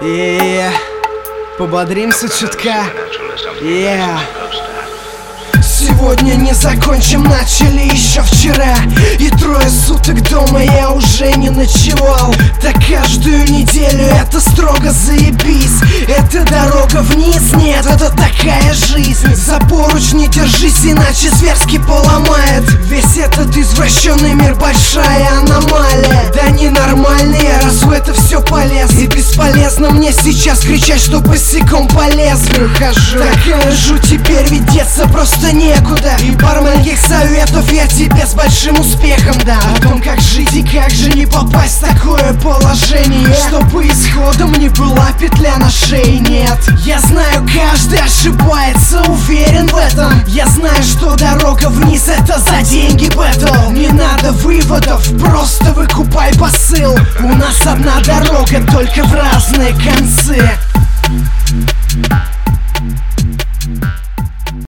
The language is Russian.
Пободримся чутка. Сегодня не закончим, начали еще вчера. И 3 суток дома я уже не ночевал. Так каждую неделю это строго заебись. Это дорога вниз, нет, это такая жизнь. За поруч не держись, иначе зверски поломает. Весь этот извращенный мир большая аномалия. Да ненормальный, раз в это все полез. И бесполезно мне сейчас кричать, что босиком по лезвию хожу. Такая жуть, теперь ведь деться просто некуда. И барменских советов я тебе с большим успехом дам. О том, как жить и как же не попасть в такое положение, чтобы исходом не была петля на шее, нет. Я знаю, каждый ошибается, уверен в этом. Я знаю, что дорога вниз это за деньги бэтл. Не надо выводов, просто выкупай посыл. У нас одна дорога, только в разные концы.